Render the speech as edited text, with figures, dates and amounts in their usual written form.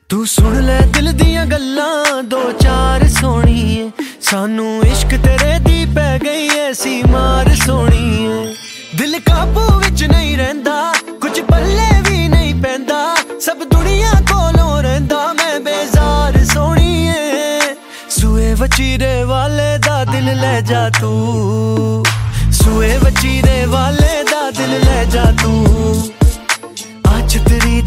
तू सुन ले दिल दियां गल्लां दो चार सोहणीए, सानू इश्क तेरे दी पै गई ऐसी मार सोहणीए। दिल काबू विच नहीं रहिंदा, कुछ पल्ले भी नहीं पैंदा, सब दुनिया कोलों रहिंदा मैं बेजार सोहणीए। सूए वचीरे वाले दा दिल ले जा तू, सूए वचीरे वाले दा दिल ले जा तू। आज तेरी